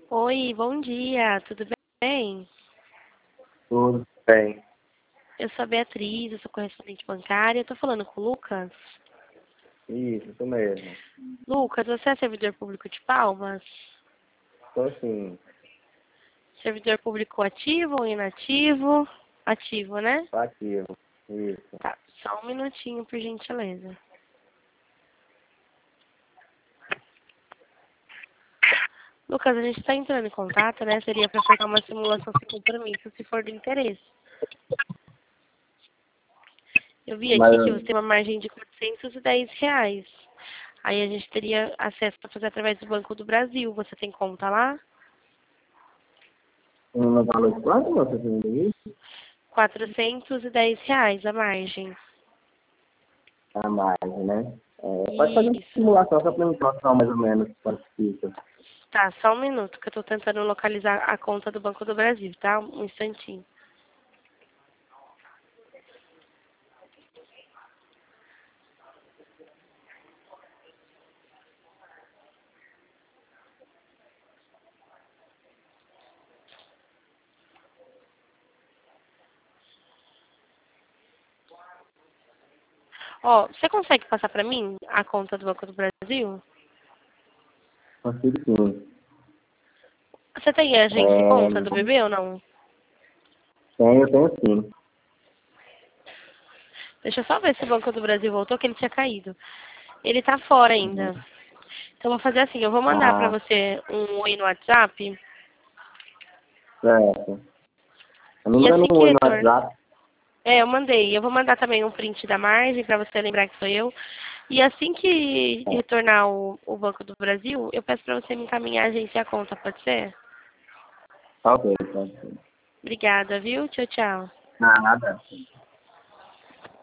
Oi, bom dia, tudo bem? Tudo bem. Eu sou a Beatriz, eu sou correspondente bancária, eu tô falando com o Lucas. Isso mesmo. Lucas, você é servidor público de Palmas? Então, assim, Servidor público ativo ou inativo? Ativo, né? tá ativo. Isso. Tá, só um minutinho, por gentileza. Lucas, a gente está entrando em contato, né? Seria para efetuar uma simulação sem compromisso, se for do interesse. Eu vi Mas, aqui que você tem uma margem de R$ 410. Aí a gente teria acesso para fazer através do Banco do Brasil. Você tem conta lá? no valor de quanto você tem isso? R$ 410 a margem. A mais, né? Pode fazer uma Isso. simulação só para mim mostrar mais ou menos quanto fica. Tá, só um minuto que eu tô tentando localizar a conta do Banco do Brasil, tá? Um instantinho. Ó, você consegue passar pra mim a conta do Banco do Brasil? Consigo sim. Você tem agência e conta do bebê ou não? Eu tenho sim. Deixa eu só ver se o Banco do Brasil voltou, que ele tinha caído. Ele tá fora Uhum. ainda. Então eu vou fazer assim, eu vou mandar pra Ah, você um oi no WhatsApp certo. Eu me e manda assim um que oi no retornar. WhatsApp. É, eu mandei. Eu vou mandar também um print da margem pra você lembrar que sou eu. E assim que retornar o Banco do Brasil, eu peço pra você me encaminhar a agência e a conta, pode ser? Ok, então. Obrigada, viu? Tchau, tchau. Nada.